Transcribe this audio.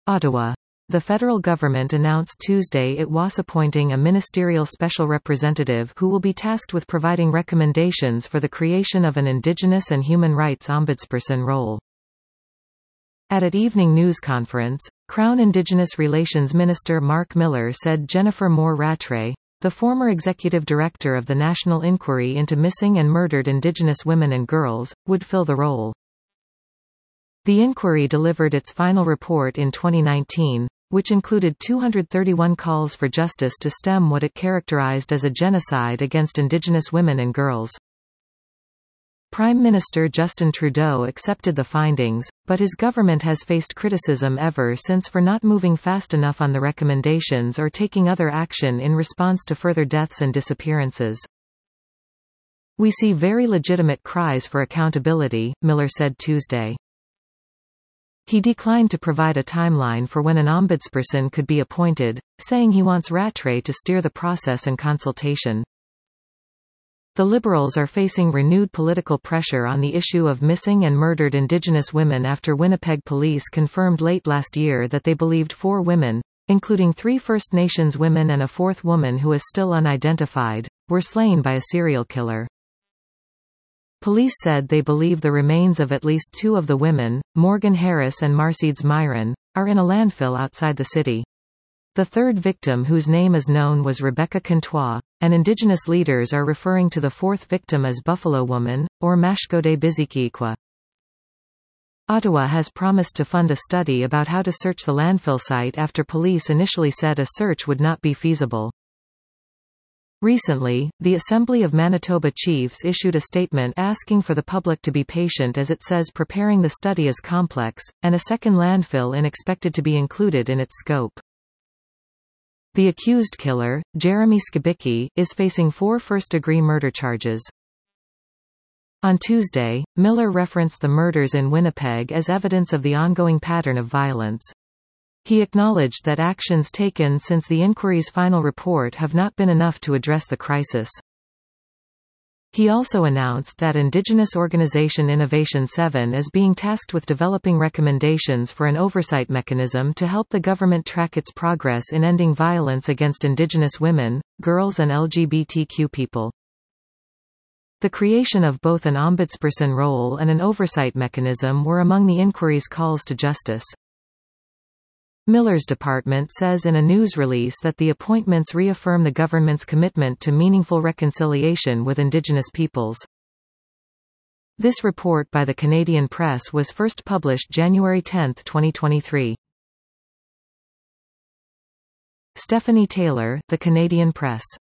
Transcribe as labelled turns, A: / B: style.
A: Ottawa. The federal government announced Tuesday it was appointing a ministerial special representative who will be tasked with providing recommendations for the creation of an Indigenous and human rights ombudsperson role. At an evening news conference, Crown Indigenous Relations Minister Mark Miller said Jennifer Moore Rattray, the former executive director of the National Inquiry into Missing and Murdered Indigenous Women and Girls, would fill the role. The inquiry delivered its final report in 2019, which included 231 calls for justice to stem what it characterized as a genocide against Indigenous women and girls. Prime Minister Justin Trudeau accepted the findings, but his government has faced criticism ever since for not moving fast enough on the recommendations or taking other action in response to further deaths and disappearances. "We see very legitimate cries for accountability," Miller said Tuesday. He declined to provide a timeline for when an ombudsperson could be appointed, saying he wants Rattray to steer the process and consultation. The Liberals are facing renewed political pressure on the issue of missing and murdered Indigenous women after Winnipeg police confirmed late last year that they believed 4 women, including 3 First Nations women and a 4th woman who is still unidentified, were slain by a serial killer. Police said they believe the remains of at least 2 of the women, Morgan Harris and Marcedes Myron, are in a landfill outside the city. The 3rd victim whose name is known was Rebecca Contois, and Indigenous leaders are referring to the 4th victim as Buffalo Woman, or Mashkode Bizikiqua. Ottawa has promised to fund a study about how to search the landfill site after police initially said a search would not be feasible. Recently, the Assembly of Manitoba Chiefs issued a statement asking for the public to be patient as it says preparing the study is complex, and a second landfill is expected to be included in its scope. The accused killer, Jeremy Skibicki, is facing 4 first-degree murder charges. On Tuesday, Miller referenced the murders in Winnipeg as evidence of the ongoing pattern of violence. He acknowledged that actions taken since the inquiry's final report have not been enough to address the crisis. He also announced that Indigenous organization Innovation 7 is being tasked with developing recommendations for an oversight mechanism to help the government track its progress in ending violence against Indigenous women, girls and LGBTQ people. The creation of both an ombudsperson role and an oversight mechanism were among the inquiry's calls to justice. Miller's department says in a news release that the appointments reaffirm the government's commitment to meaningful reconciliation with Indigenous peoples. This report by the Canadian Press was first published January 10, 2023. Stephanie Taylor, The Canadian Press.